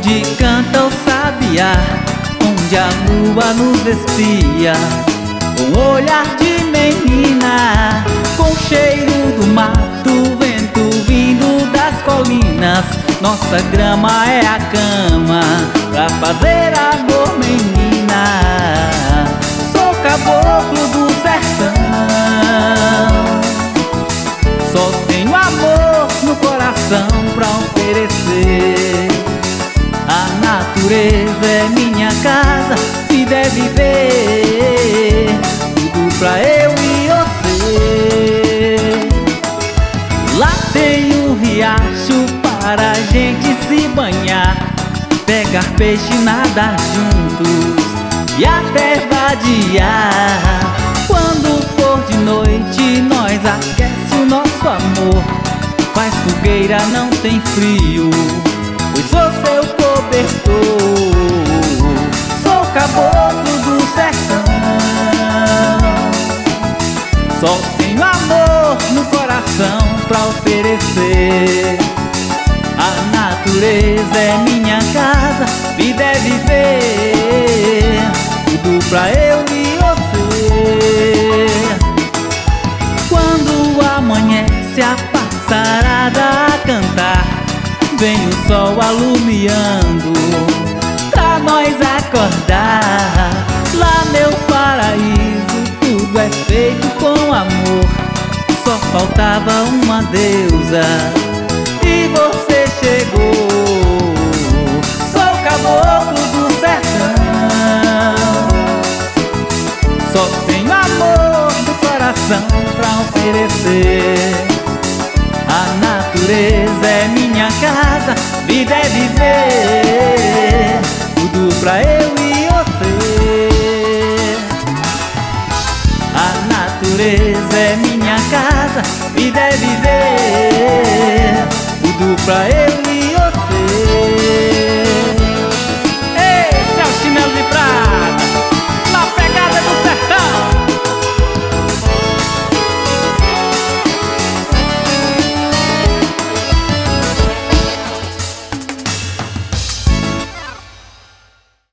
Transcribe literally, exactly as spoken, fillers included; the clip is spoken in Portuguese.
onde canta o sabiá, onde a lua nos espia, com olhar de menina, com cheiro do mato, vento vindo das colinas. Nossa grama é a cama pra fazer amor, menina. Sou caboclo do sertão, só tenho amor no coração pra oferecer. A natureza é minha casa, e deve ver tudo pra eu e você. Lá tem um riacho para a gente se banhar, pegar peixe, nadar juntos e até vadiar. Quando for de noite, nós aquece o nosso amor, faz fogueira, não tem frio, pois sou seu cobertor. Sou caboclo do sertão, só tenho amor no coração pra oferecer. A natureza é minha casa, e deve ver tudo pra eu e você. Quando amanhece a passarada a cantar, vem o sol alumiando pra nós acordar. Lá meu paraíso, tudo é feito com amor, só faltava uma deusa e você chegou. Sou caboclo do sertão, só tenho amor do coração pra oferecer. A natureza é minha casa, e deve ver tudo pra eu e você. A natureza é minha casa, e deve ver tudo pra eu